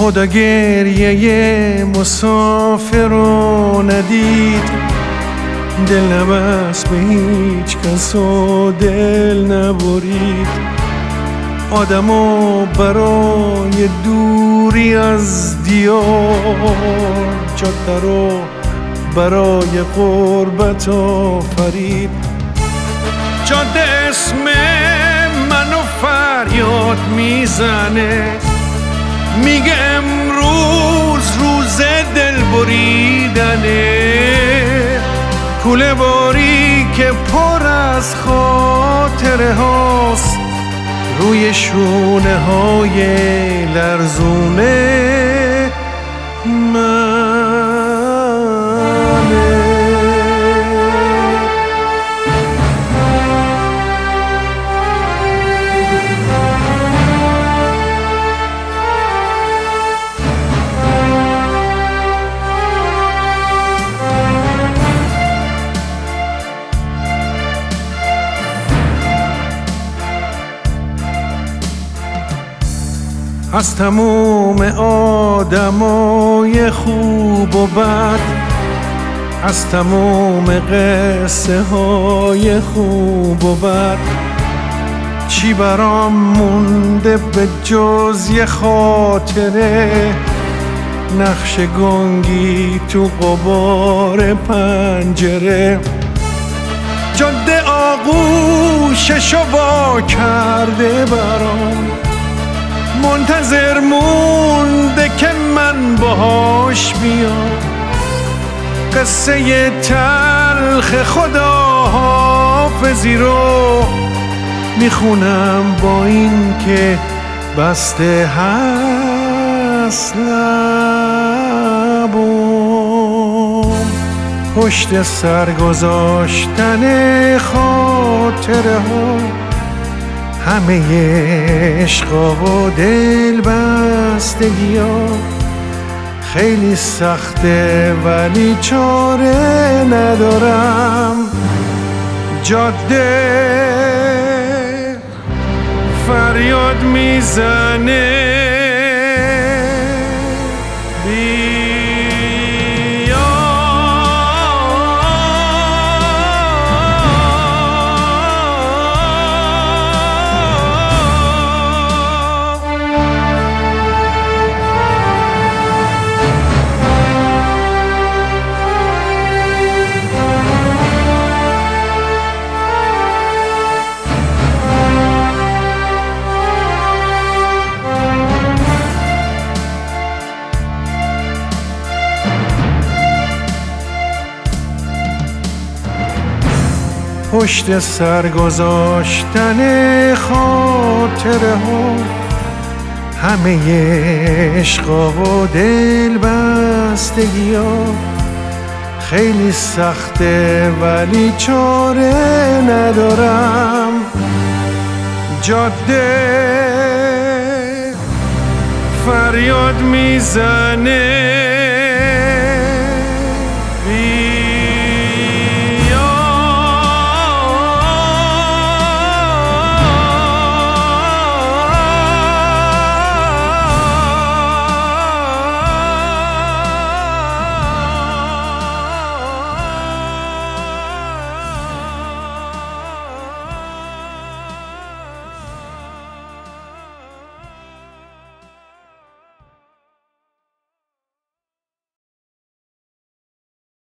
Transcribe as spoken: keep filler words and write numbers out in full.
خدا گریه مسافر رو ندید، دل نبست به هیچ کس و دل نبرید. آدمو برای دوری از دیار، جاده رو برای قربت آفرید. جاده اسم منو فریاد میزنه، میگه امروز روز دل بریدنه. کوله باری که پر از خاطره هاست، روی شونه های لرزونه منه. از تموم آدمای خوب و بد، از تموم قصه های خوب و بد، چی برام مونده به جز یه خاطره؟ نقش گنگی تو غبار پنجره. جاده آغوششو وا کرده برام، منتظر مونده که من باهاش بیام. قصه تلخ خداحافظی رو میخونم با این که بسته هست لبم. پشت سر گذاشتن خاطره ها، همه عشقا و دل بستگی ها خیلی سخته ولی چاره ندارم. جاده فریاد میزنه، پشت سر گذاشتن خاطره ها، همه عشقا و دل بستگی ها خیلی سخته ولی چاره ندارم. جاده فریاد میزنه،